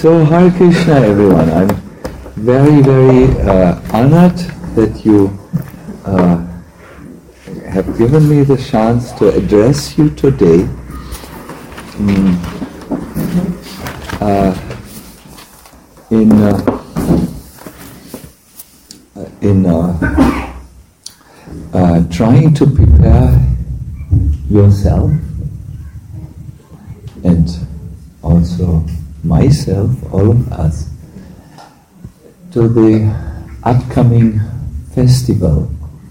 So Hare Krishna, everyone. I'm very, very honored that you have given me the chance to address you today. In trying to prepare yourself and also myself, all of us, to the upcoming festival.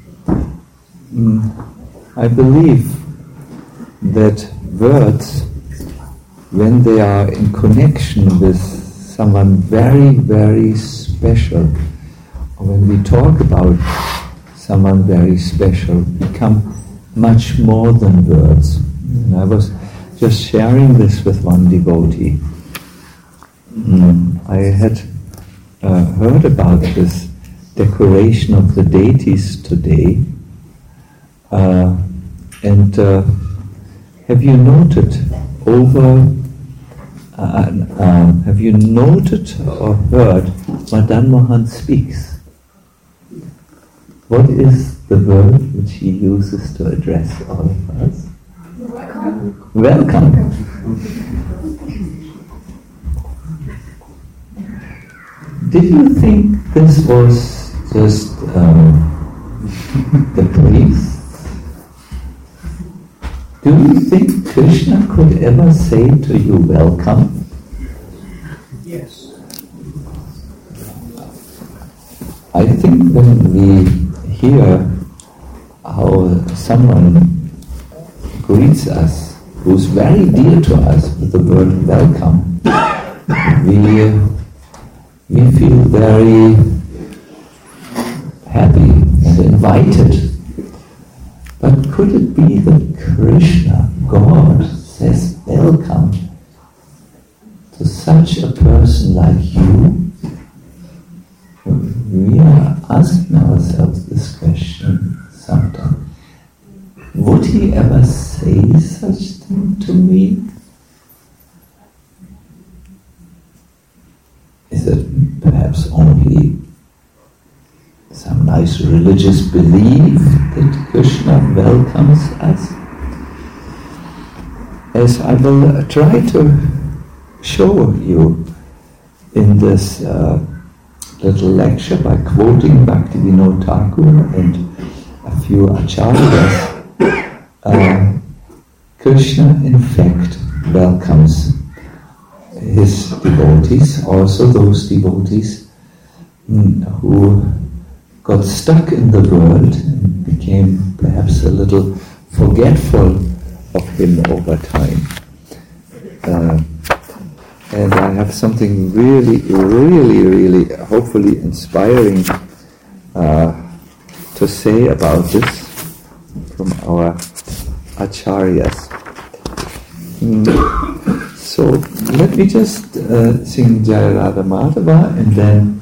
I believe that words, when they are in connection with someone very, very special, or when we talk about someone very special, become much more than words. And I was just sharing this with one devotee. I had heard about this decoration of the deities today, and have you noted or heard Madan Mohan speaks? What is the word which he uses to address all of us? Welcome. Did you think this was just the priest? Do you think Krishna could ever say to you, welcome? Yes. I think when we hear how someone greets us, who's very dear to us with the word welcome, we feel very happy and invited. But could it be that Krishna, God, says welcome to such a person like you? We are asking ourselves this question sometimes. Would he ever say such thing to me? Is it perhaps only some nice religious belief that Krishna welcomes us? As I will try to show you in this little lecture by quoting Bhaktivinoda Thakur and a few acharyas, Krishna in fact welcomes his devotees, also those devotees who got stuck in the world and became perhaps a little forgetful of him over time. And I have something really, really, really hopefully inspiring to say about this from our acharyas. So let me just sing Jaya Radha Madhava and then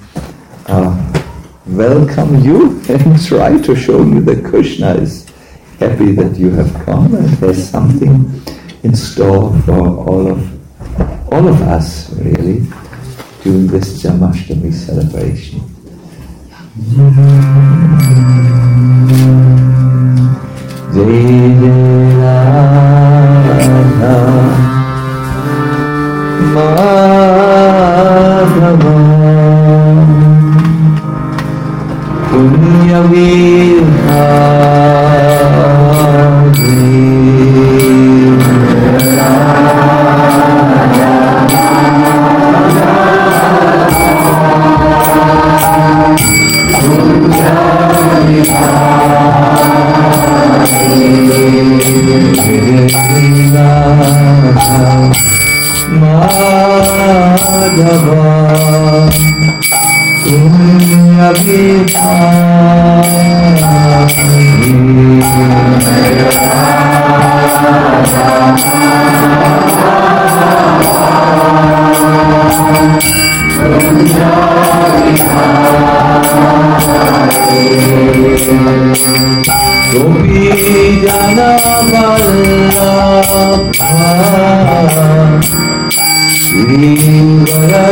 welcome you and try to show you that Krishna is happy that you have come and there's something in store for all of us really during this Janmashtami celebration. Jai Radha Madhava Punya Vihari Madhava Punya Gopi Jana Vallabha Shri Vara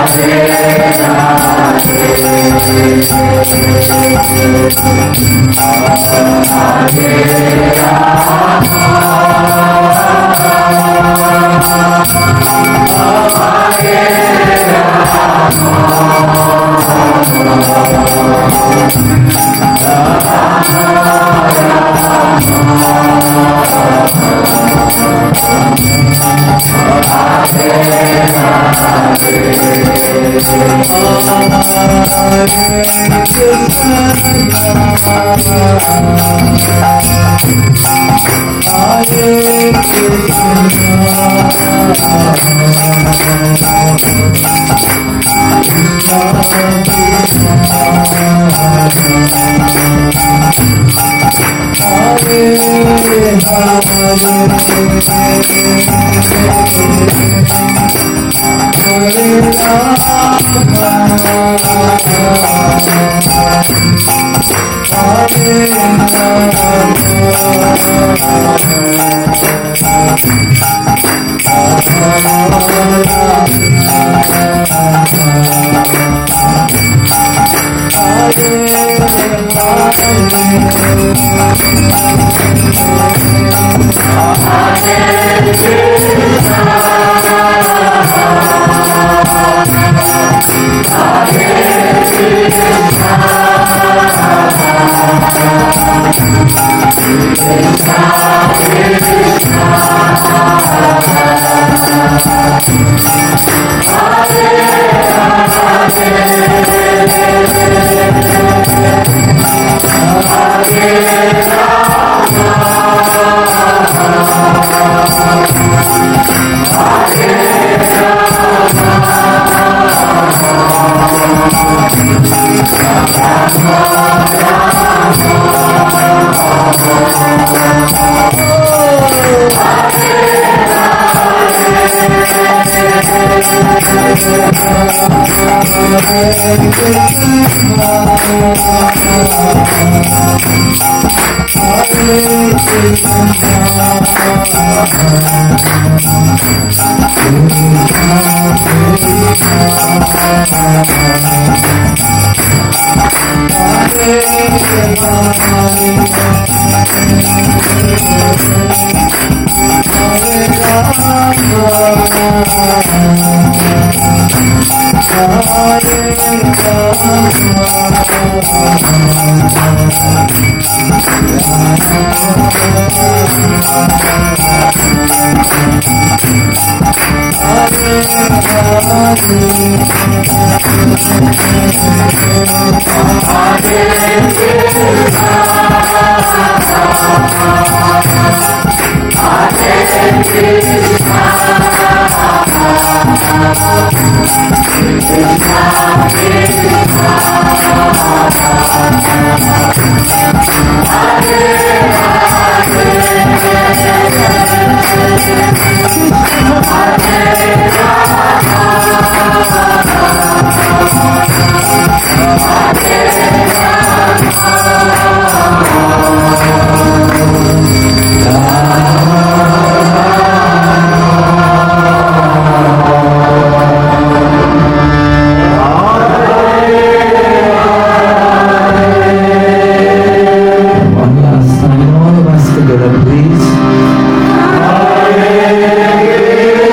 Together, please.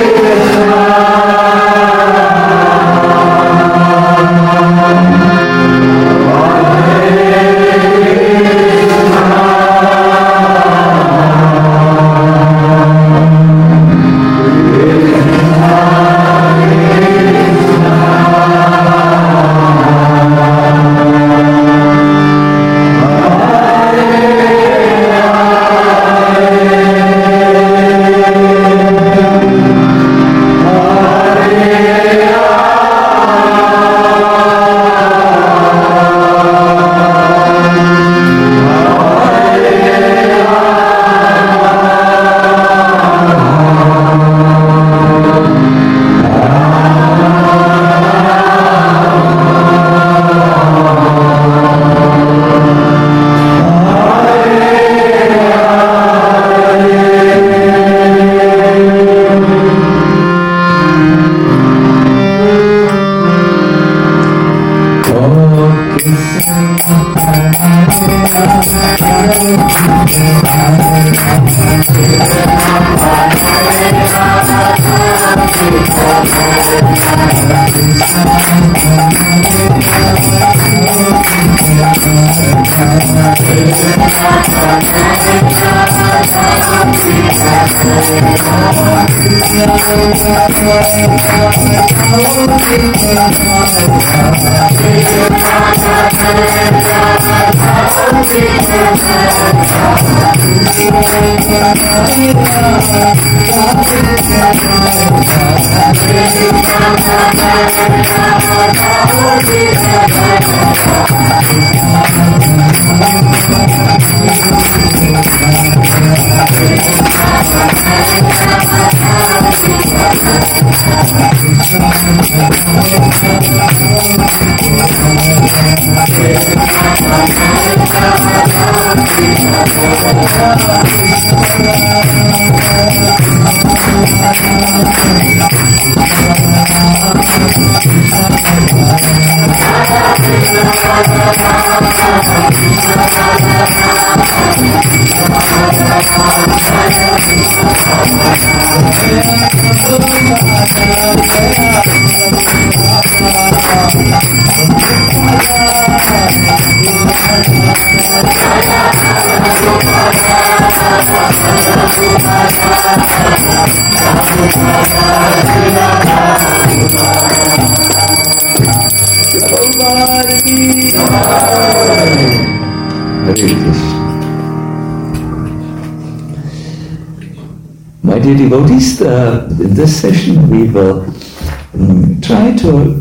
My dear devotees, in this session we will try to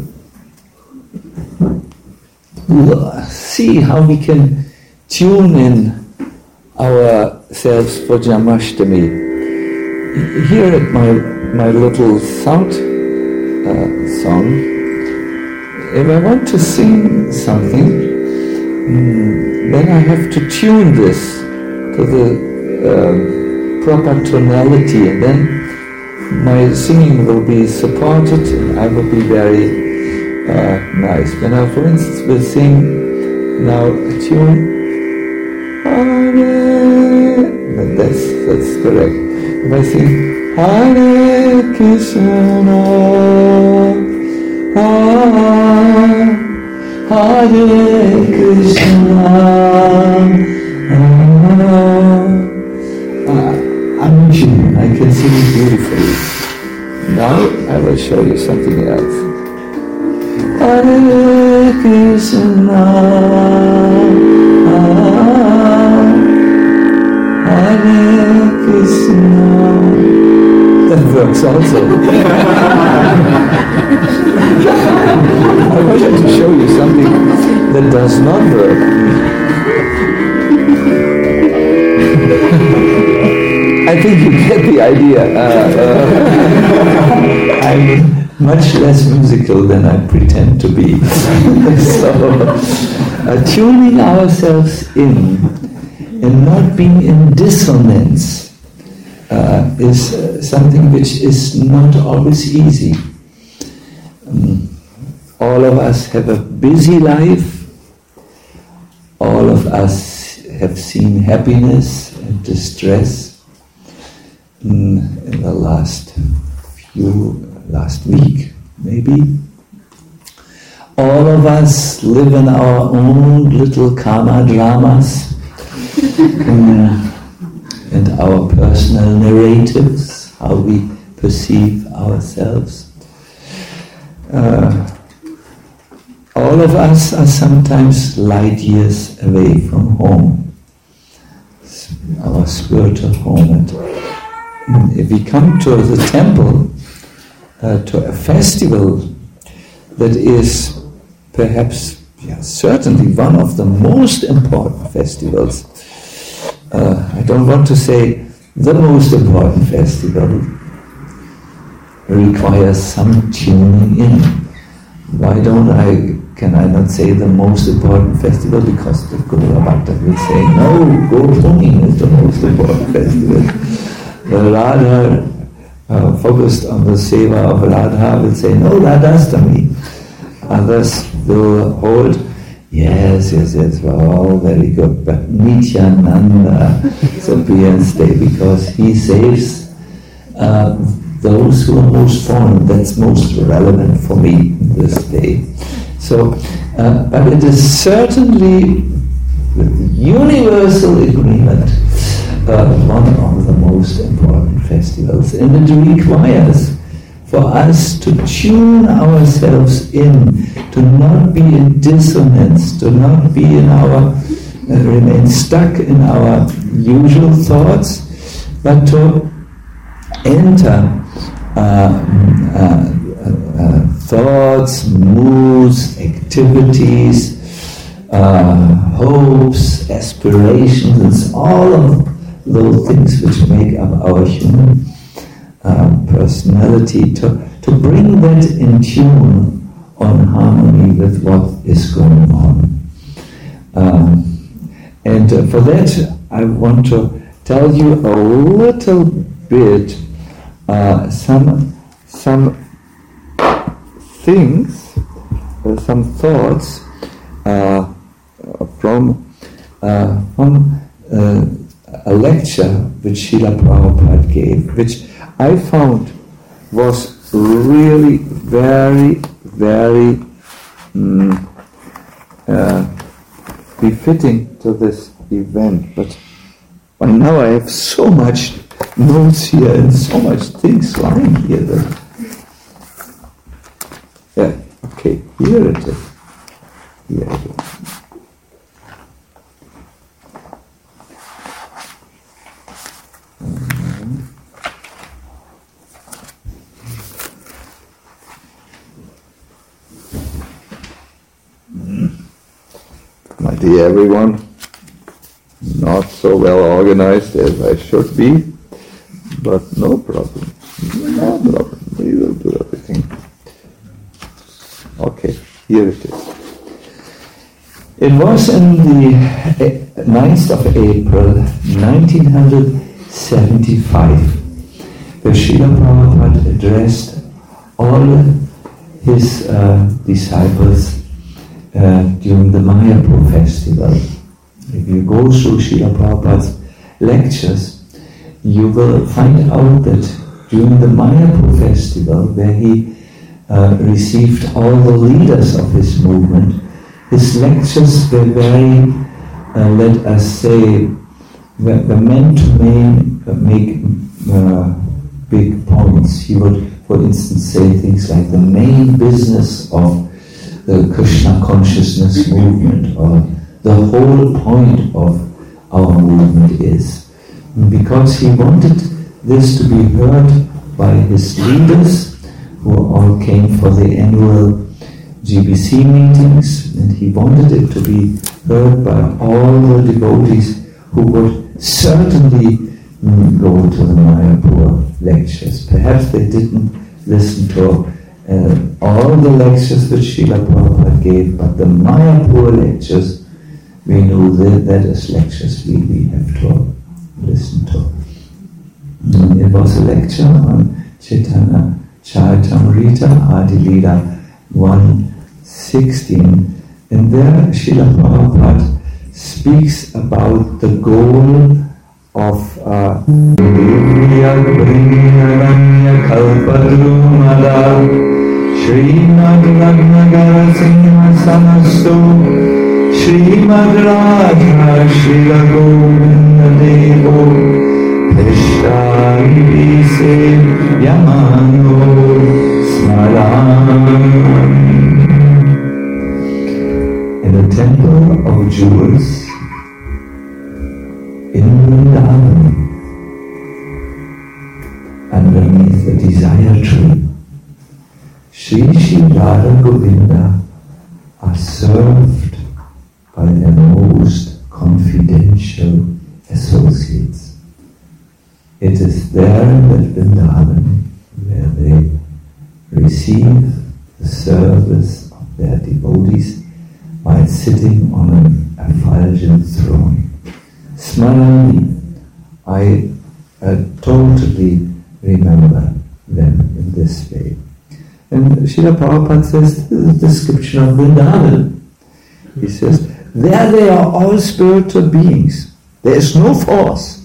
see how we can tune in ourselves for Janmashtami. Here at my little South song, if I want to sing something, then I have to tune this to the proper tonality, and then my singing will be supported and I will be very nice. When I, for instance, will sing now a tune, Hare, that's correct. If I sing Hare Krishna, Hare Krishna, I can sing it beautifully. Now I will show you something else. Hare Krishna, Hare Krishna. That works also. I wanted to show you something that does not work. I think you get the idea. I'm much less musical than I pretend to be. So, tuning ourselves in and not being in dissonance is something which is not always easy. All of us have a busy life. All of us have seen happiness and distress in the last week, maybe. All of us live in our own little karma dramas and our personal narratives, how we perceive ourselves. All of us are sometimes light years away from home, our spiritual home. And if we come to the temple, to a festival that is perhaps, certainly one of the most important festivals, I don't want to say the most important festival, requires some tuning in. Why can I not say the most important festival? Because the Guru Bhakta will say, no, Gopuni is the most important festival. The Radha, focused on the seva of Radha, will say, no, Radhastami. Others will hold, yes, we're all very good, but Nityananda shall be and stay, because he saves those who are most fallen. That's most relevant for me this day. So, but it is certainly with universal agreement one of the most important festivals, and it requires for us to tune ourselves in, to not be in dissonance, to not be in our, remain stuck in our usual thoughts, but to enter thoughts, moods, activities, hopes, aspirations, all of those things which make up our human personality, to bring that in tune, on harmony with what is going on. And for that I want to tell you a little bit some things, some thoughts from a lecture which Srila Prabhupada gave, which I found was really very, very befitting to this event. But by now I have so much notes here and so much things lying here that, okay, here it is. Here it is. My dear everyone, not so well organized as I should be, but no problem. No problem. We will do everything. Okay, here it is. It was in the 9th of April 1975 where Srila Prabhupada addressed all his disciples during the Mayapur festival. If you go through Srila Prabhupada's lectures, you will find out that during the Mayapur festival, where he received all the leaders of his movement, his lectures were very, let us say, were meant to make big points. He would, for instance, say things like the main business of the Krishna consciousness movement, or the whole point of our movement is. Because he wanted this to be heard by his leaders, who all came for the annual GBC meetings, and he wanted it to be heard by all the devotees who would certainly go to the Mayapur lectures. Perhaps they didn't listen to all the lectures which Srila Prabhupada gave, but the Mayapur lectures, we know that is lectures we have to listen to. And it was a lecture on Chaitanya Charitamrita Adi Lila 116, and there Srila Prabhupada speaks about the goal of Srimad Ragnagara Singha Samastu Srimad Radha Srila Govinda Devo Pishari Se Yamano Smaran. In the temple of jewels in Vrindavan, underneath the desire tree, Shri Shri Radha Govinda are served by their most confidential associates. It is there in that Vrindavan where they receive the service of their devotees while sitting on an effulgent throne. Smarani, I totally remember them in this way. And Srila Prabhupada says, this is a description of Vrindavan. He says, there they are all spiritual beings. There is no force.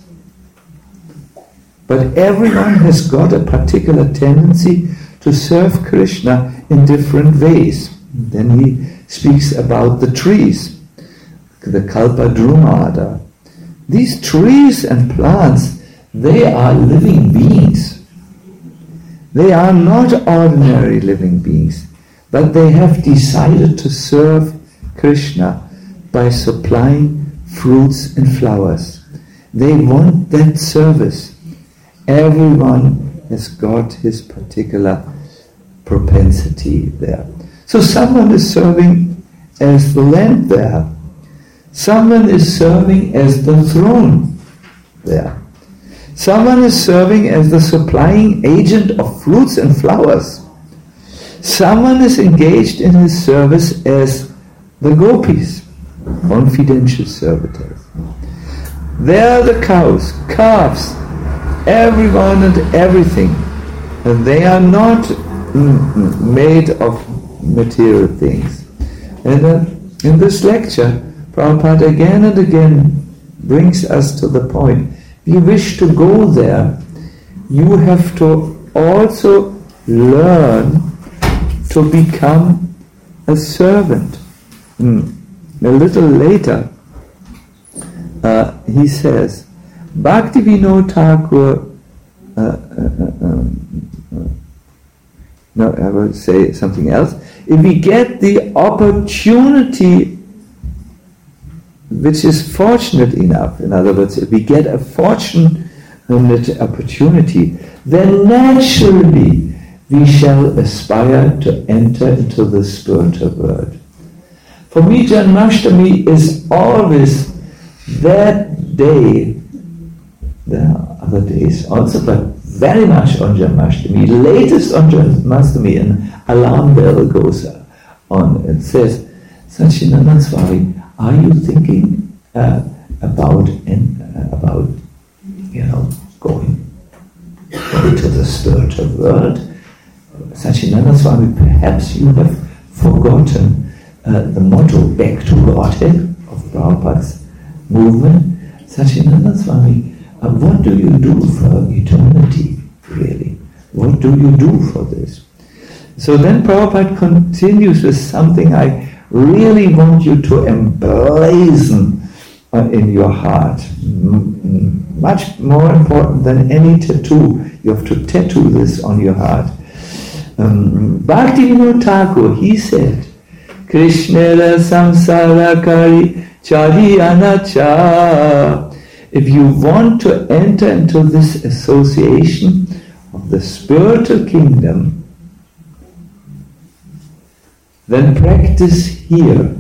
But everyone has got a particular tendency to serve Krishna in different ways. Then he speaks about the trees, the Kalpadrumada. These trees and plants, they are living beings. They are not ordinary living beings, but they have decided to serve Krishna by supplying fruits and flowers. They want that service. Everyone has got his particular propensity there. So someone is serving as the lamp there. Someone is serving as the throne there. Someone is serving as the supplying agent of fruits and flowers. Someone is engaged in his service as the gopis, confidential servitors. There are the cows, calves, everyone and everything. And they are not made of material things. And in this lecture, Prabhupada again and again brings us to the point. If you wish to go there, you have to also learn to become a servant. A little later, he says, Bhaktivinoda Thakur, no, I will say something else. If we get the opportunity, which is fortunate enough, in other words, if we get a fortunate opportunity, then naturally we shall aspire to enter into the spiritual world. For me, Janmashtami is always that day. There are other days also, but very much on Janmashtami. Latest on Janmashtami, an alarm bell goes on and says, Satchidananda Swami, are you thinking about going to the spiritual world? Satchidananda Swami, perhaps you have forgotten the motto "Back to Godhead" of Prabhupada's movement. Satchidananda Swami, what do you do for eternity, really? What do you do for this? So then Prabhupada continues with something I really want you to emblazon in your heart. Much more important than any tattoo. You have to tattoo this on your heart. Bhaktivinoda Thakur, he said, Krishnera samsarakari chari anacha. If you want to enter into this association of the spiritual kingdom, then practice here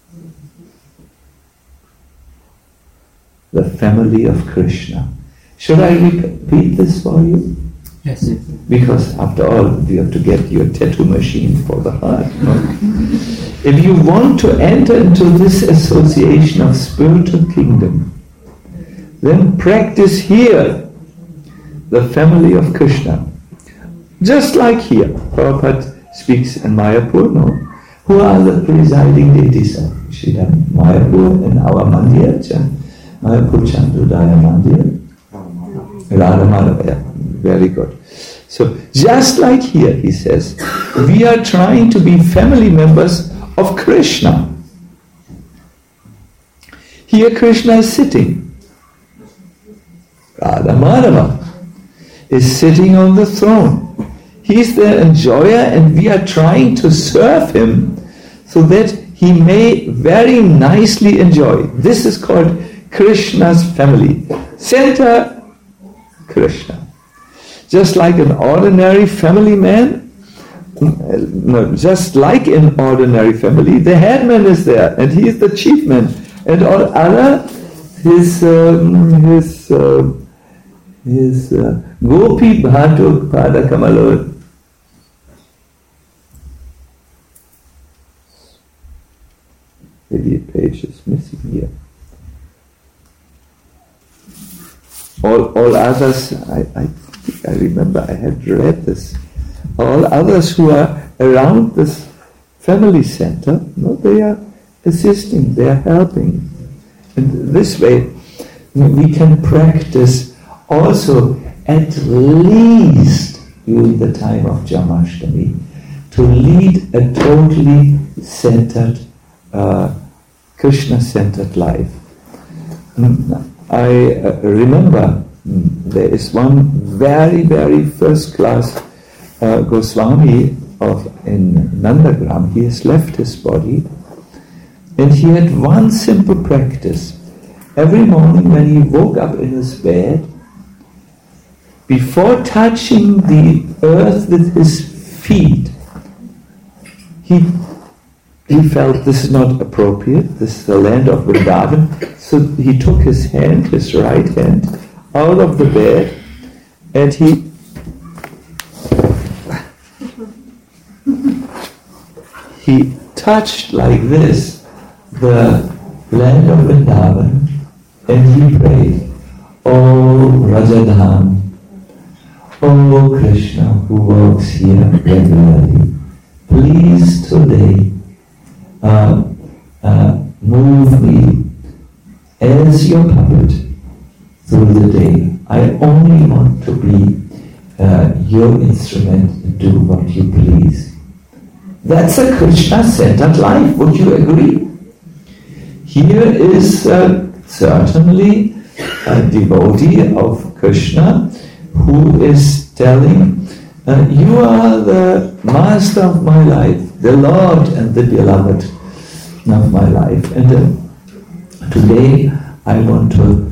the family of Krishna. Should I repeat this for you? Yes. Because after all, you have to get your tattoo machine for the heart. No? If you want to enter into this association of spiritual kingdom, then practice here the family of Krishna. Just like here, Prabhupada speaks in Mayapur, no? Who are the presiding deities of Sridhar Mayapur in our mandir? Mayapur Chandrodaya Mandir? Radha Madhava, yeah, very good. So, just like here, he says, we are trying to be family members of Krishna. Here Krishna is sitting. Radha Madhava is sitting on the throne. He's the enjoyer and we are trying to serve him so that he may very nicely enjoy. This is called Krishna's family. Center, Krishna. Just like an ordinary family man, just like an ordinary family, the headman is there and he is the chief man. And all other, his Gopi Bhatuk Pada Kamalod. Maybe a page is missing here. All others, I remember I had read this. All others who are around this family center, they are assisting, they are helping. And this way we can practice also at least during the time of Janmashtami to lead a totally centered, Krishna-centered life. I remember there is one very, very first-class Goswami in Nandagram, he has left his body, and he had one simple practice. Every morning when he woke up in his bed, before touching the earth with his feet, he felt this is not appropriate, this is the land of Vrindavan, so he took his hand, his right hand, out of the bed, and he touched like this the land of Vrindavan, and he prayed, "O Rajadhan, O Krishna who walks here regularly, please today move me as your puppet through the day. I only want to be your instrument and do what you please." That's a Krishna-centered life, would you agree? Here is certainly a devotee of Krishna who is telling, you are the master of my life, the Lord and the beloved of my life. And today I want to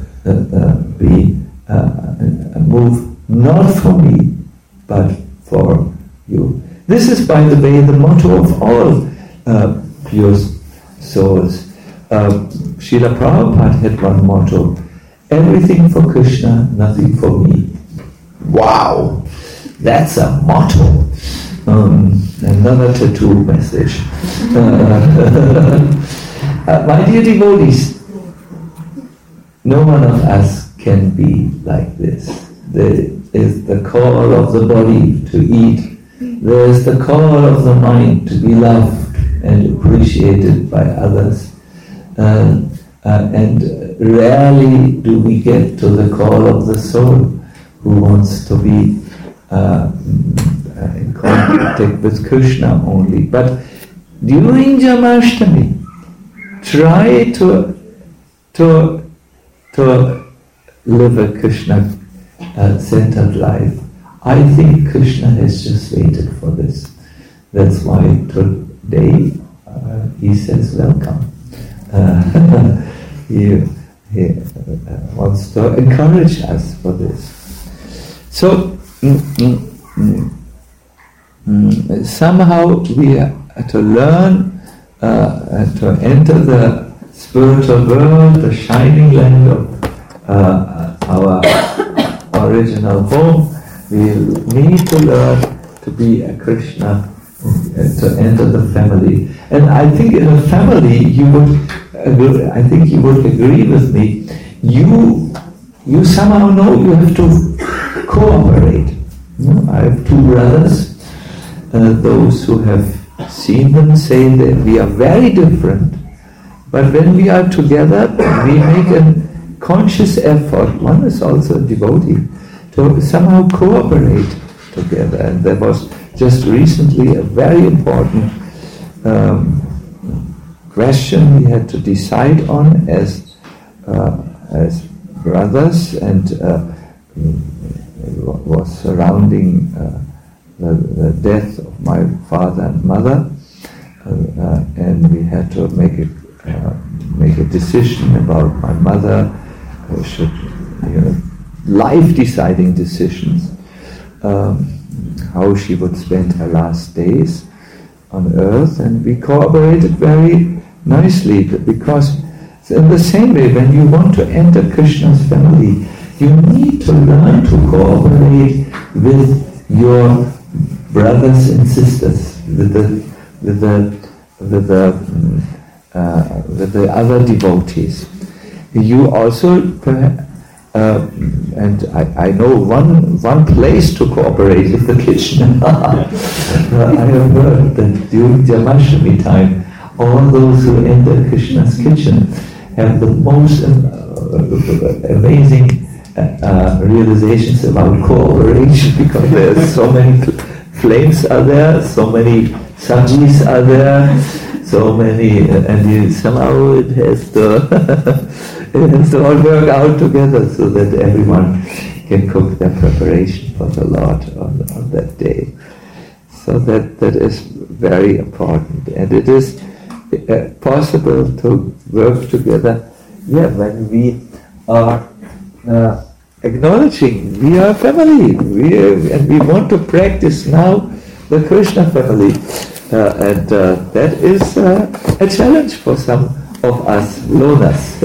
move not for me, but for you. This is, by the way, the motto of all pure souls. Srila Prabhupada had one motto: everything for Krishna, nothing for me. Wow! That's a motto. Another tattoo message. My dear devotees, no one of us can be like this. There is the call of the body to eat. There is the call of the mind to be loved and appreciated by others. And rarely do we get to the call of the soul who wants to be in contact with Krishna only. But during Jamashtami, try to live a Krishna-centered life. I think Krishna has just waited for this. That's why today he says welcome. He wants to encourage us for this. So somehow we have to learn to enter the spiritual world, the shining land of our original home. We need to learn to be a Krishna, to enter the family. And I think in a family, you would agree with me, you somehow know you have to cooperate. I have two brothers. Those who have seen them say that we are very different. But when we are together, we make a conscious effort. One is also a devotee, to somehow cooperate together. And there was just recently a very important question we had to decide on as brothers, and was surrounding the death of my father and mother, and we had to make a decision about my mother. Life-deciding decisions, how she would spend her last days on earth, and we cooperated very nicely, because in the same way, when you want to enter Krishna's family, you need to learn to cooperate with your brothers and sisters, with the other devotees. You also, and I know one place to cooperate is the kitchen. I have heard that during Jamashtami time, all those who enter Krishna's kitchen have the most amazing realizations about cooperation, because there are so many flames are there, so many sabjis are there, so many, and somehow it has to all work out together so that everyone can cook their preparation for the Lord on that day. So that is very important, and it is possible to work together. Yeah, when we are acknowledging we are a family, and we want to practice now the Krishna family, and that is a challenge for some of us loners.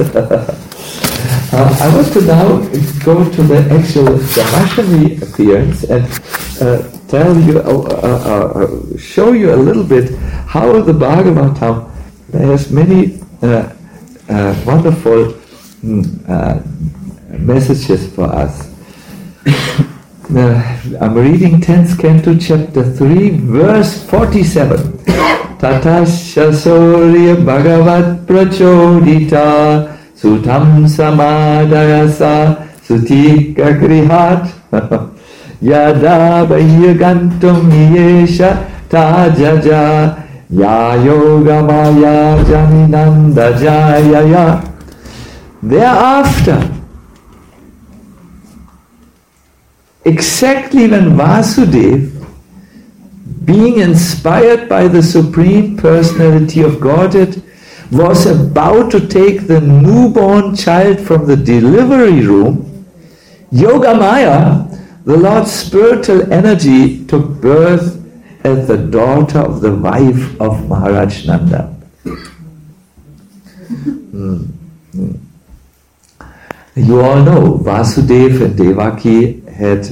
I want to now go to the actual Janmashtami appearance and tell you, show you a little bit how the Bhagavatam has many wonderful messages for us. I'm reading 10th Canto, chapter 3, verse 47. Tatasya Surya Bhagavat Prachodita Sutam Samadayasa Sutika Grihat Yada Bahyagantum Yesha Tajaja Ya Yoga Maya Janinanda Jayaya. Thereafter, exactly when Vasudev, being inspired by the Supreme Personality of Godhead, was about to take the newborn child from the delivery room, Yogamaya, the Lord's spiritual energy, took birth as the daughter of the wife of Maharaj Nanda. You all know Vasudeva and Devaki had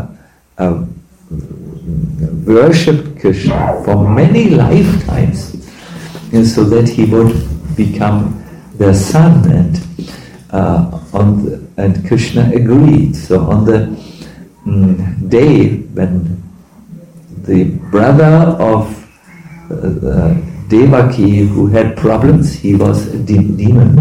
worshipped Krishna for many lifetimes, and so that he would become their son, and Krishna agreed. So on the day when the brother of Devaki, who had problems, he was a demon.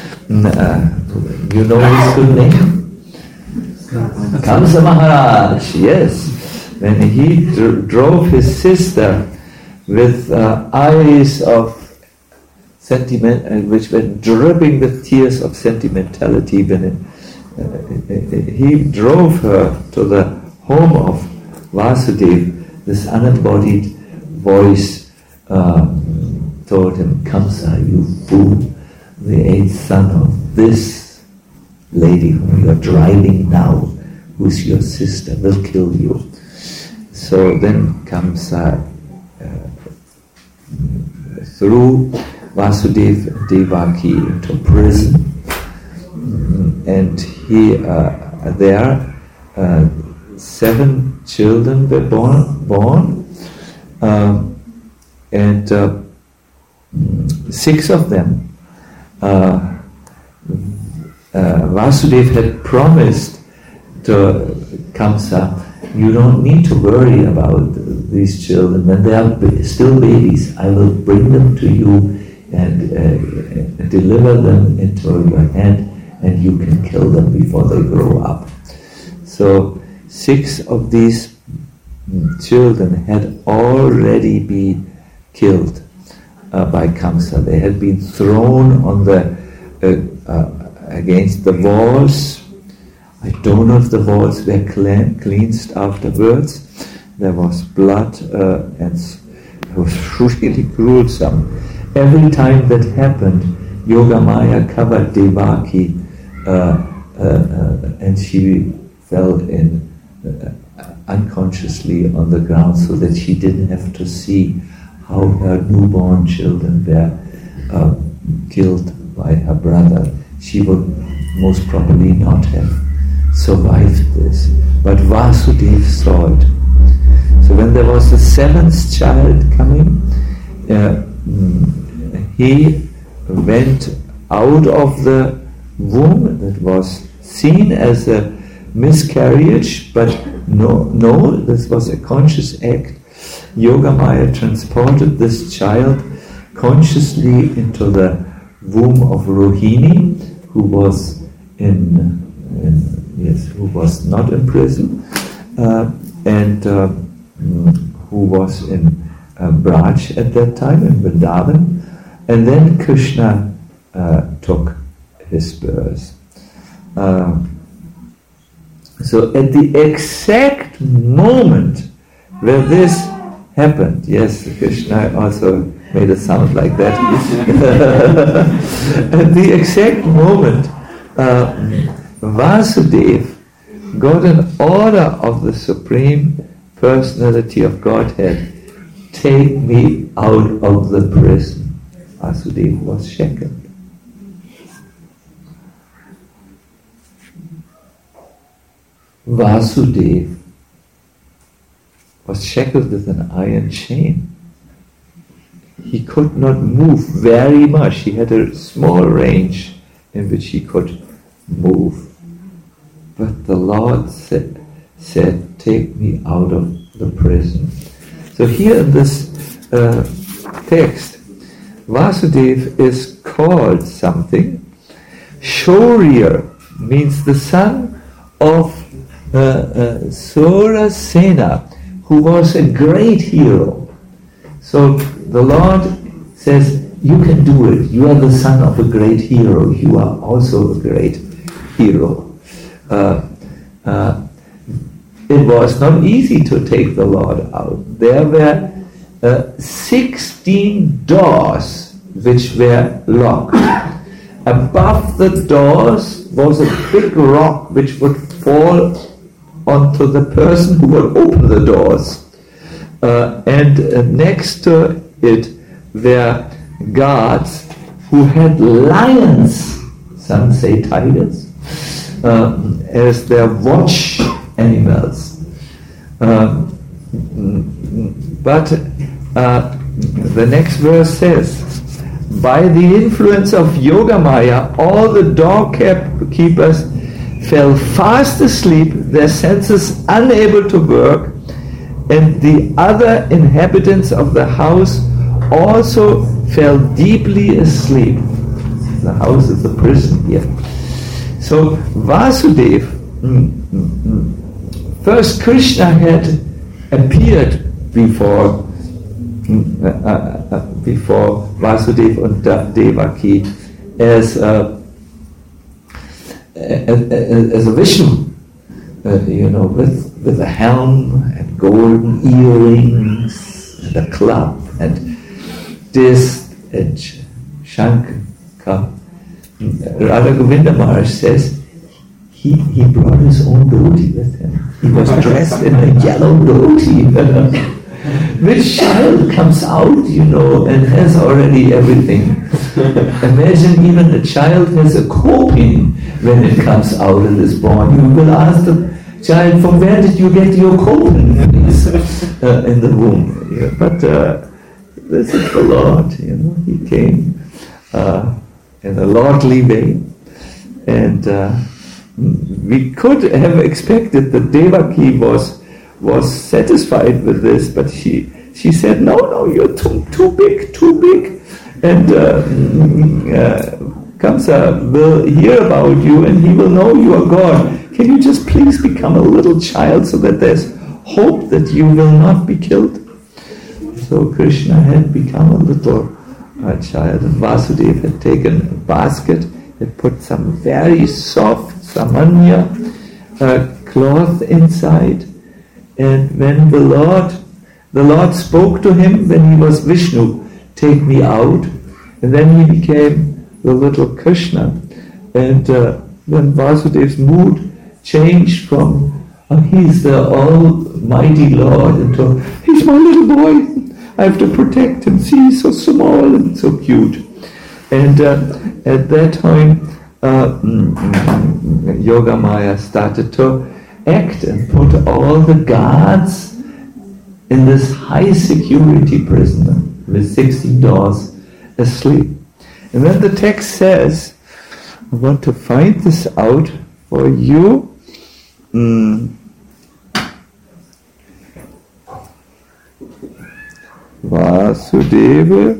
You know his good name? Kamsa Maharaj, yes. When he drove his sister with eyes of sentiment, which were dripping with tears of sentimentality, when he drove her to the home of Vasudeva, this unembodied voice told him, Kamsa, you fool, the eighth son of this lady whom you are driving now, who's your sister, will kill you. So then Kamsa threw Vasudeva and Devaki into prison, and he there 7 children were born, and 6 of them Vasudeva had promised to Kamsa, you don't need to worry about these children. When they are still babies, I will bring them to you and deliver them into your hand, and you can kill them before they grow up. So 6 of these children had already been killed by Kamsa. They had been thrown on the against the walls. I don't know if the walls were cleansed afterwards. There was blood, and it was really gruesome. Every time that happened, Yogamaya covered Devaki, and she fell in unconsciously on the ground, so that she didn't have to see how her newborn children were killed by her brother. She would most probably not have survived this. But Vasudeva saw it. So when there was the 7th child coming, he went out of the womb. That was seen as a miscarriage, but no, this was a conscious act. Yogamaya transported this child consciously into the womb of Rohini, who was who was not in prison, and who was in Braj at that time, in Vrindavan, and then Krishna took his birth. So at the exact moment where this happened. Yes, Krishna also made a sound like that. At the exact moment, Vasudeva got an order of the Supreme Personality of Godhead, take me out of the prison. Vasudeva was shackled. Vasudeva was shackled with an iron chain. He could not move very much. He had a small range in which he could move. But the Lord said, take me out of the prison. So here in this text, Vasudeva is called something. Shaurya means the son of Surasena, who was a great hero. So the Lord says, you can do it. You are the son of a great hero. You are also a great hero. It was not easy to take the Lord out. There were 16 doors which were locked. Above the doors was a big rock which would fall onto the person who would open the doors. And next to it were guards who had lions, some say tigers, as their watch animals. But the next verse says, by the influence of Yogamaya, all the doorkeepers fell fast asleep, their senses unable to work, and the other inhabitants of the house also fell deeply asleep. The house is the prison here. So Vasudeva, first Krishna had appeared before Vasudeva and Devaki as a Vishnu, with a helm and golden earrings and a club and this and Shankar. Radha Govinda Maharaj says he brought his own dhoti with him. He was dressed in a yellow dhoti. Which child comes out, and has already everything? Imagine even a child has a coping when it comes out and is born. You will ask the child, from where did you get your coping in the womb? Yeah, but this is the Lord, He came in a lordly way. And we could have expected that Devaki was satisfied with this, but she said, no, you're too big. And Kamsa will hear about you and he will know you are God. Can you just please become a little child so that there's hope that you will not be killed? So Krishna had become a little child, and Vasudeva had taken a basket, had put some very soft samanya cloth inside. And when the Lord spoke to him when he was Vishnu, take me out. And then he became the little Krishna. And then Vasudeva's mood changed from, he's the almighty Lord, into, he's my little boy. I have to protect him. See, he's so small and so cute. And at that time, Yogamaya started to act and put all the guards in this high security prison with 16 doors asleep. And then the text says, I want to find this out for you. Vasudeva.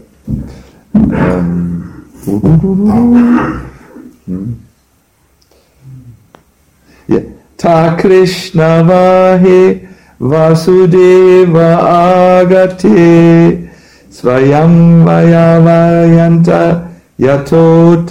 Yeah. Ta Krishna Vahe Vasudeva Agate Svayam Vayavayanta Yato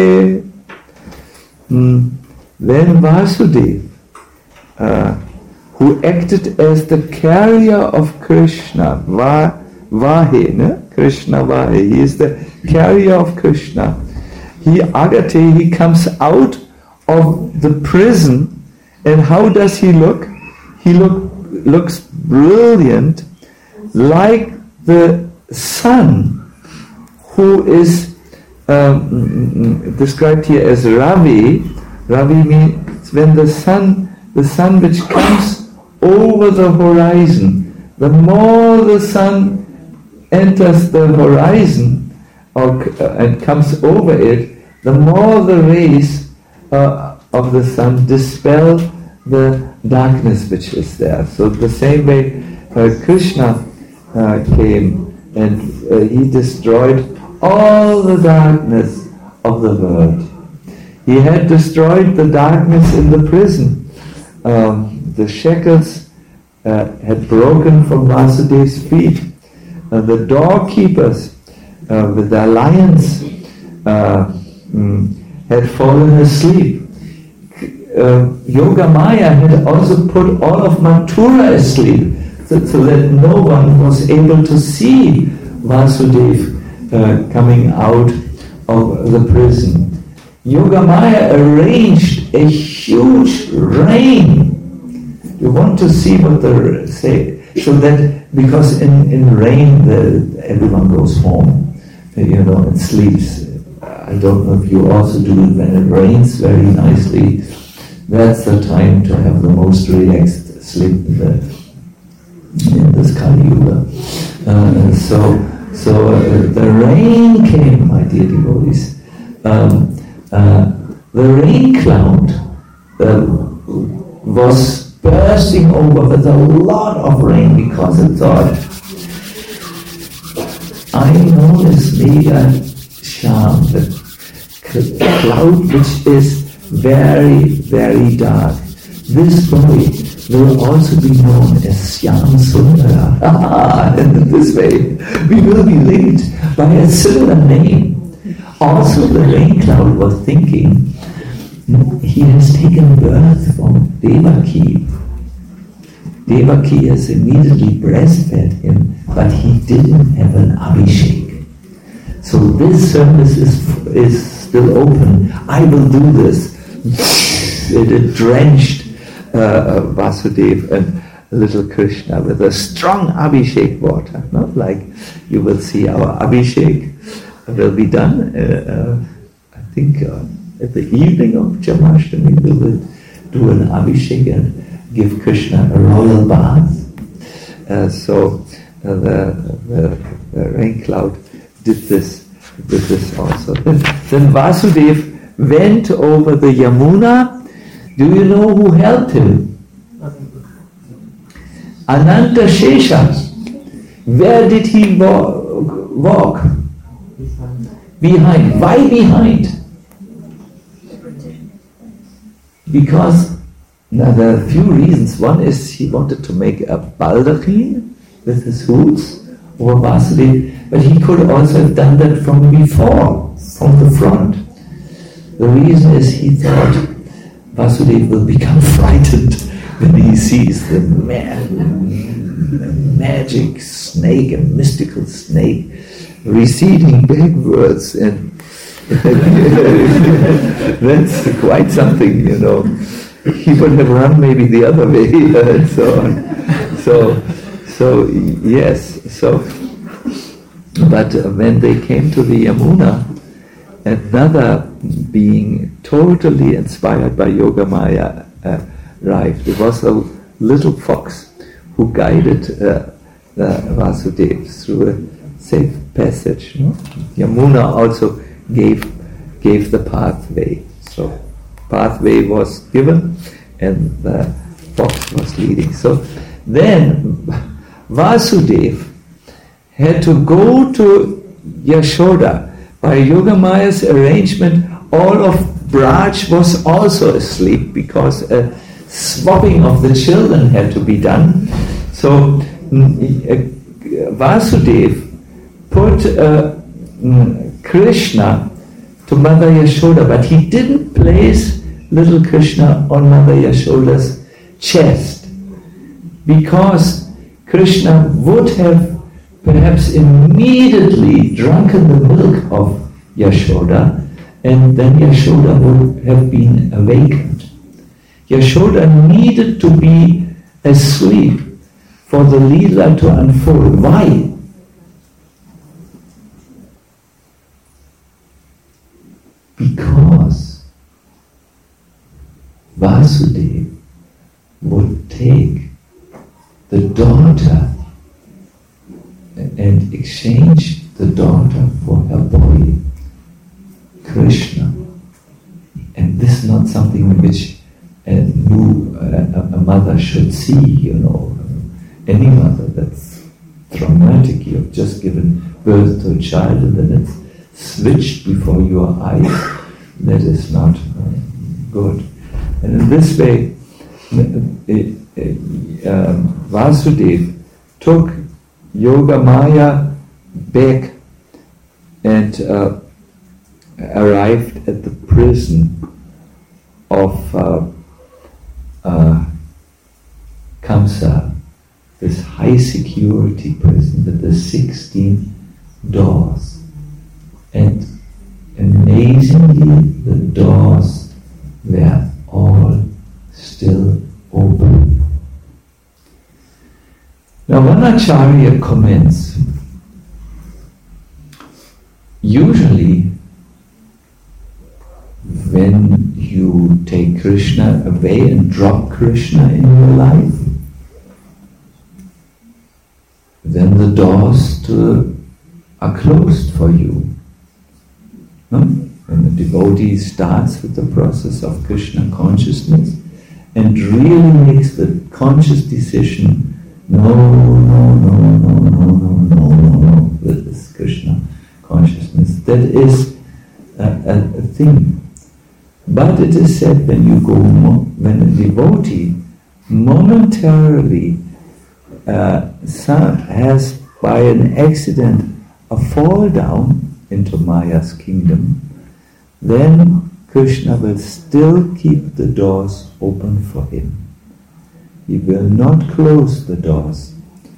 Tamorave. When Vasudeva, who acted as the carrier of Krishna, Vahe, ne? Krishna Vahe, he is the carrier of Krishna. Agate, he comes out of the prison, and how does he look? He looks brilliant, like the sun, who is described here as Ravi. Ravi means when the sun which comes over the horizon. The more the sun enters the horizon and comes over it, the more the rays of the sun dispel the darkness which is there. So the same way Krishna came and he destroyed all the darkness of the world. He had destroyed the darkness in the prison. The shackles had broken from Vasudev's feet. The doorkeepers with their lions had fallen asleep. Yogamaya had also put all of Mathura asleep, so that no one was able to see Vasudev coming out of the prison. Yogamaya arranged a huge rain. You want to see what they say, so that because in rain everyone goes home, and sleeps. I don't know if you also do it when it rains very nicely. That's the time to have the most relaxed sleep in this Kali Yuga. So the rain came, my dear devotees. The rain cloud was bursting over with a lot of rain, because it thought, I know this Megha Shyam, the cloud which is very, very dark. This boy will also be known as Shyam Sundara. And in this way, we will be linked by a similar name. Also, the rain cloud was thinking, he has taken birth from Devaki. Devaki has immediately breastfed him, but he didn't have an Abhishek. So this service is still open. I will do this. It drenched Vasudev and little Krishna with a strong Abhishek water. Not like you will see our Abhishek will be done, I think at the evening of Janmashtami we will do an Abhishek and give Krishna a royal bath. So the rain cloud did this also. Then Vasudev went over the Yamuna. Do you know who helped him? Ananta Shesha. Where did he walk? Behind. Why behind? Because now there are a few reasons. One is he wanted to make a baldachin with his hooves over Vasudev, but he could also have done that from before, from the front. The reason is he thought Vasudev will become frightened when he sees the magic snake, a mystical snake, receding backwards, and that's quite something, He would have run maybe the other way, and so on. So yes. But when they came to the Yamuna, another being totally inspired by Yogamaya arrived. It was a little fox who guided Vasudev through a safe passage. Yamuna also gave the pathway. So pathway was given and the fox was leading. So then Vasudev had to go to Yashoda. By Yogamaya's arrangement, all of Braj was also asleep because a swapping of the children had to be done. So Vasudev put Krishna to Mother Yashoda, but he didn't place little Krishna on Mother Yashoda's chest. because Krishna would have perhaps immediately drunken the milk of Yashoda, and then Yashoda would have been awakened. Yashoda needed to be asleep for the Leela to unfold. Why? Because Vasudeva would take the daughter and exchange the daughter for her boy, Krishna. And this is not something which a mother should see, Any mother that's traumatic, you have just given birth to a child and then it's switched before your eyes. That is not good. And in this way, Vasudeva took Yogamaya back and arrived at the prison of Kamsa, this high security prison with the 16 doors. And amazingly, the doors were all still open. Now, one Acharya comments, usually when you take Krishna away and drop Krishna in your life, then the doors are closed for you. When the devotee starts with the process of Krishna consciousness and really makes the conscious decision, no, with this Krishna consciousness, that is a thing. But it is said when a devotee momentarily has by an accident a fall down into Maya's kingdom, then Krishna will still keep the doors open for him. He will not close the doors.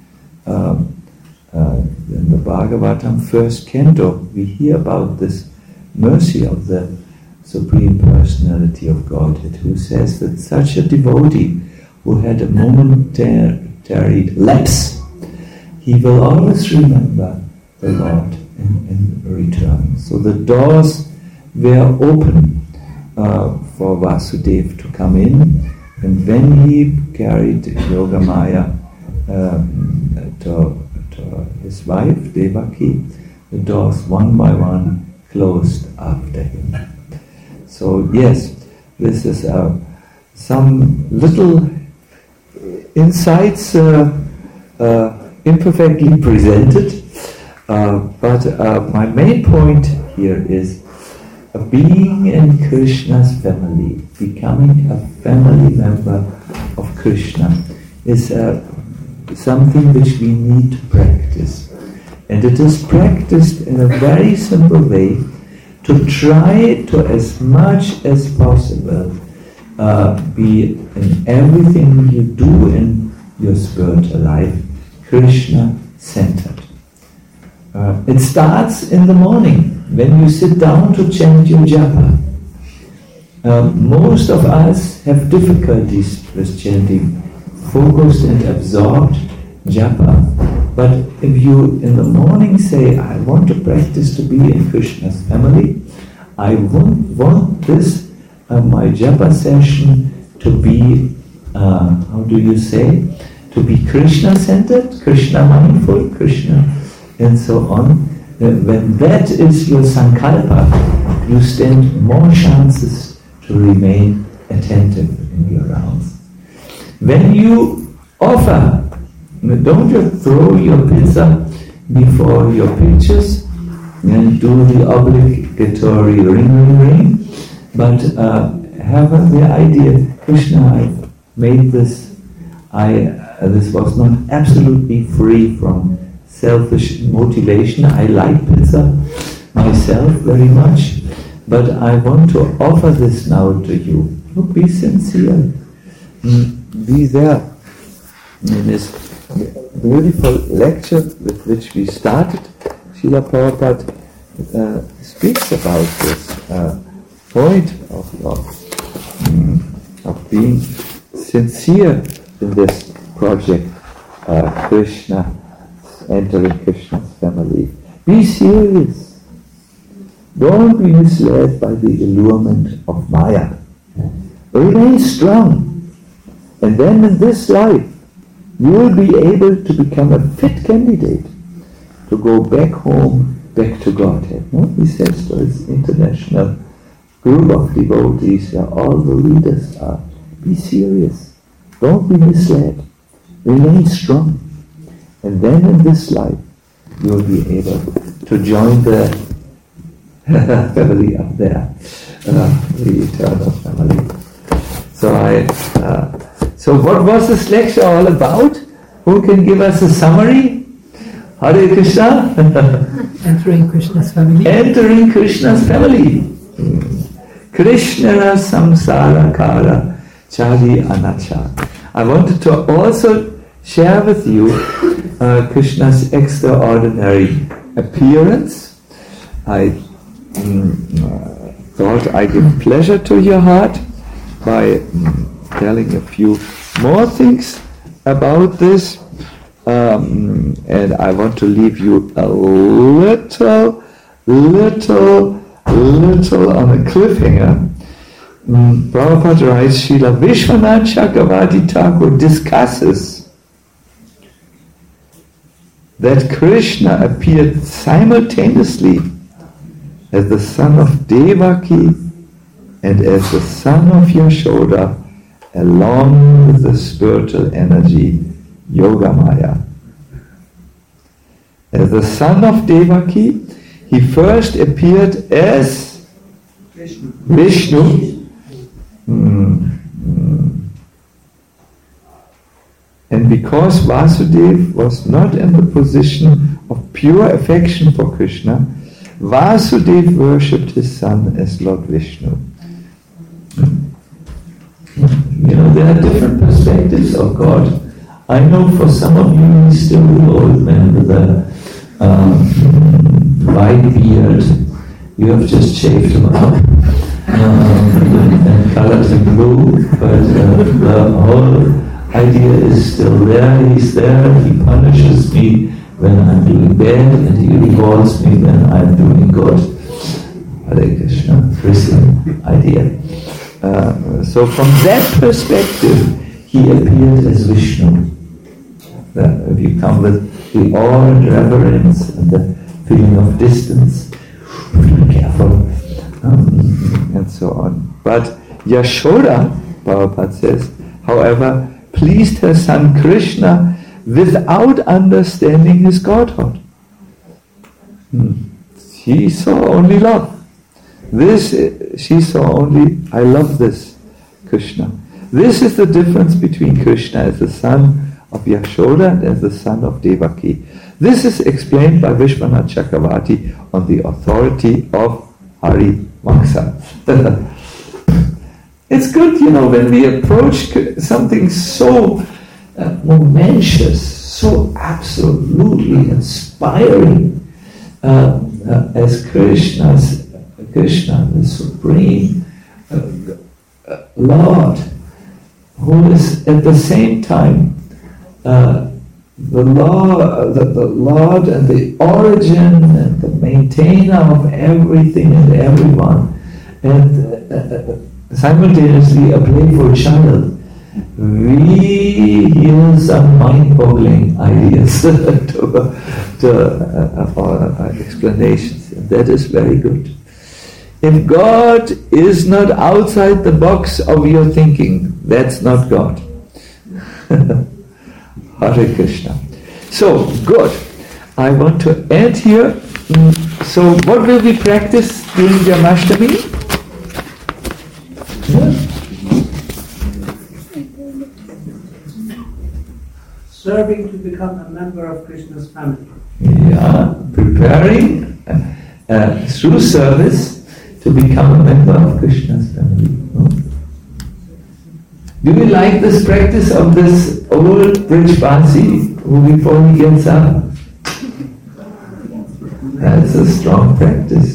In the Bhagavatam, first canto, we hear about this mercy of the Supreme Personality of Godhead, who says that such a devotee who had a momentary lapse, he will always remember the Lord and return. So the doors were open for Vasudeva to come in, and when he carried Yogamaya to his wife Devaki, the doors one by one closed after him. So yes, this is some little insights imperfectly presented, but my main point here is being in Krishna's family, becoming a family member of Krishna is something which we need to practice. And it is practiced in a very simple way to try to, as much as possible, be in everything you do in your spiritual life, Krishna-centered. It starts in the morning, when you sit down to chant your japa. Most of us have difficulties with chanting focused and absorbed japa. But if you in the morning say, I want to practice to be in Krishna's family, I want this, my japa session to be, to be Krishna-centered, Krishna-mindful, Krishna, and so on. When that is your sankalpa, you stand more chances to remain attentive in your rounds. When you offer, don't just throw your pizza before your pictures and do the obligatory ring, but have the idea, Krishna, I made this, this was not absolutely free from selfish motivation. I like pizza myself very much, but I want to offer this now to you. Look, be sincere. Be there. in this beautiful lecture with which we started, Srila Prabhupada speaks about this point of being sincere in this project, Krishna, entering Krishna's family. Be serious. Don't be misled by the allurement of Maya. Remain strong. And then in this life, you will be able to become a fit candidate to go back home, back to Godhead. No? He says to his international group of devotees, where all the leaders are, be serious. Don't be misled. Remain strong. And then in this life, you will be able to join the family up there, the eternal family. So what was this lecture all about? Who can give us a summary? Hare Krishna? Entering Krishna's family. Entering Krishna's family. Krishna samsara kara chari anacha. I wanted to also share with you Krishna's extraordinary appearance. I thought I give pleasure to your heart by telling a few more things about this, and I want to leave you a little on a cliffhanger. Prabhupada writes, Srila Vishwanath Chakravarti Thakur discusses that Krishna appeared simultaneously as the son of Devaki and as the son of Yashoda, along with the spiritual energy Yogamaya. As the son of Devaki, he first appeared as Vishnu. And because Vasudeva was not in the position of pure affection for Krishna, Vasudeva worshipped his son as Lord Vishnu. You know, there are different perspectives of God. I know for some of you, he's still an old man with a white beard. You have just shaved him up and colored him blue, but the whole idea is still there. He's there. He punishes me when I'm doing bad, and he rewards me when I'm doing good. Hare Krishna, Christian idea. So from that perspective, he appeared as Vishnu. If you come with the awe and reverence and the feeling of distance, be careful, and so on. But Yashoda, Prabhupada says, however, pleased her son Krishna without understanding his godhood. She saw only love. She saw only, I love this Krishna. This is the difference between Krishna as the son of Yashoda and as the son of Devaki. This is explained by Vishwanath Chakravarti on the authority of Hari Vaksa. It's good, when we approach something so momentous, so absolutely inspiring as Krishna, the Supreme Lord, who is at the same time the Lord and the origin and the maintainer of everything and everyone, and simultaneously a playful child. We hear some mind-boggling ideas or explanations, and that is very good. If God is not outside the box of your thinking, that's not God. Hare Krishna. So, good. I want to end here. So, what will we practice during Janmashtami? Serving to become a member of Krishna's family. Yeah, preparing through service to become a member of Krishna's family. Do you like this practice of this old Brijbasi who before he gets up? That's a strong practice.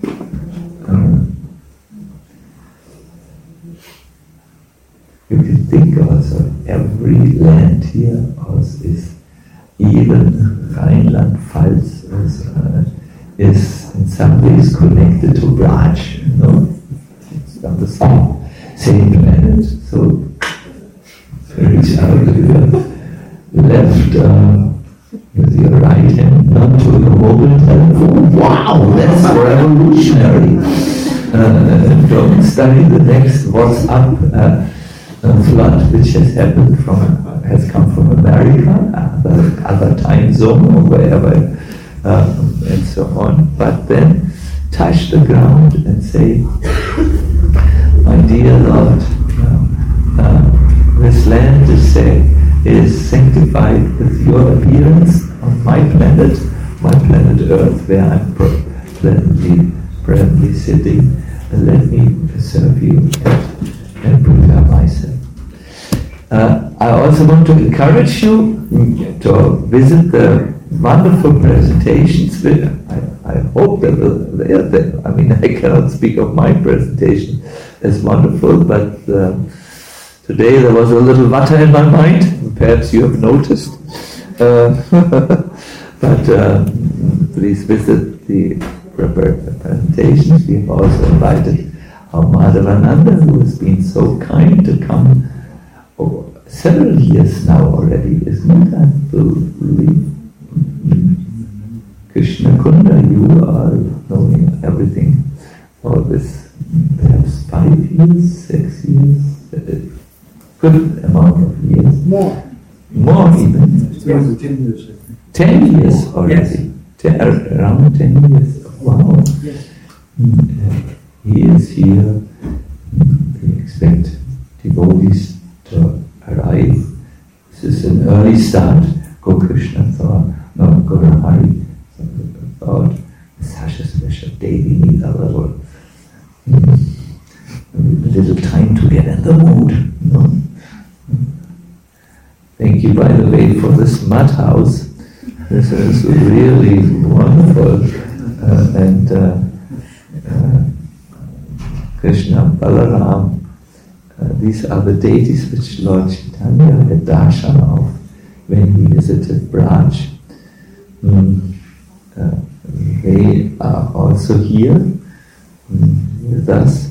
You can think also every land here also is, even Rhineland-Pfalz is in some ways connected to Braj. You know? It's on the same planet. So reach out with your left with your right hand, not to your mobile telephone. Wow, that's revolutionary. Don't study the next WhatsApp flood which has come from America, other time zone or wherever, and so on. But then touch the ground and say, my dear Lord, this land is sanctified with your appearance on my planet Earth, where I'm presently sitting, and let me serve you and prepare myself. I also want to encourage you to visit the wonderful presentations. I hope that I mean, I cannot speak of my presentation as wonderful, but today there was a little water in my mind. Perhaps you have noticed. But please visit the presentations. We have also invited our Madhavananda, who has been so kind to come several years now already, isn't it? I believe. Krishna Kunda, you are knowing everything for this, perhaps 5 years, 6 years, a good amount of years. More even. 10 years, I think. 10 years already. Yes. Around 10 years. Wow. Yes. He is here. We expect devotees to arrive. This is an early start. Krishna thought, no, Guru Hari thought, such a special day, we need a little time to get in the mood. You know? Thank you, by the way, for this mud house. This is really wonderful. And Krishna, Balaram, these are the deities which Lord Chaitanya had darshan of when he visited Braj. They are also here with us.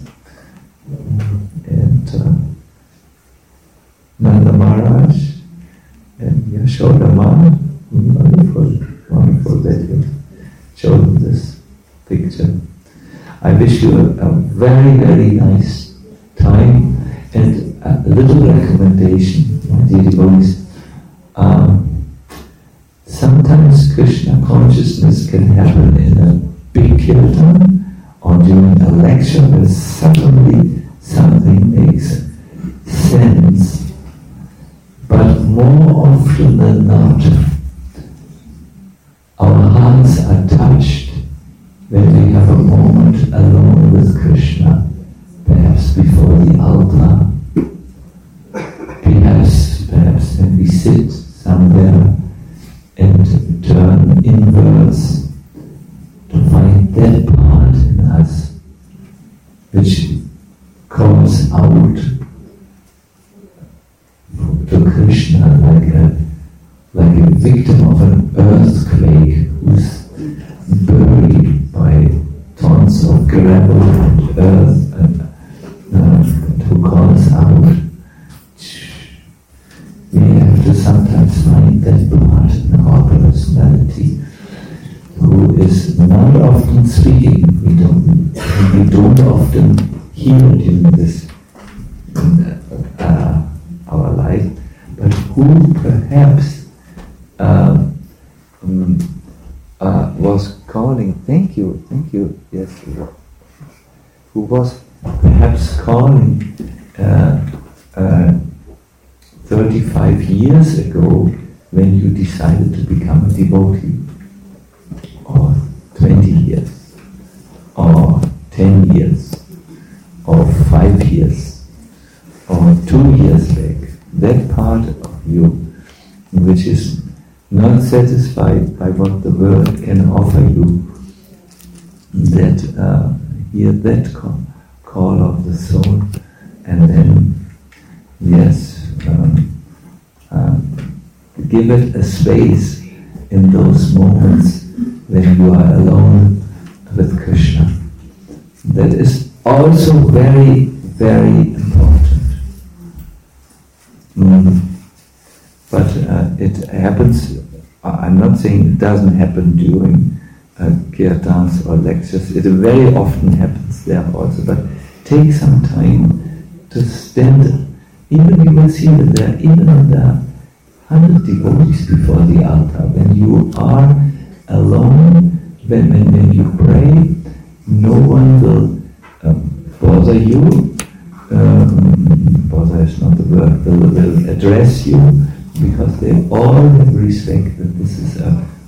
And Nanda Maharaj and Yashoda Ma, wonderful that you've chosen this picture. I wish you a very, very nice time, and a little recommendation, my dear devotees. Sometimes Krishna consciousness can happen in a big kirtan or during a lecture where suddenly something makes sense. But more often than not, our hearts are touched when we have a moment alone with Krishna, perhaps before the altar, perhaps when we sit somewhere and turn inwards to find that part in us which calls out to Krishna like a victim of an earthquake who's buried by tons of gravel and earth and who calls out. We have to sometimes find that part in our personality who is not often speaking. We don't often hear during this our life, but who perhaps was calling. Thank you. Yes, who was perhaps calling 35 years ago when you decided to become a devotee, or 20 years, or 10 years, or 5 years, or 2 years satisfied by what the world can offer you, that hear that call of the soul, and then, yes, give it a space in those moments when you are alone with Krishna. That is also very, very important. But it happens, I'm not saying it doesn't happen during kirtans or lectures, it very often happens there also, but take some time to stand. Even you will see that there, even on the 100 devotees before the altar, when you are alone, when you pray, no one will bother you. Bother is not the word. Will address you, because they all have respect that this is a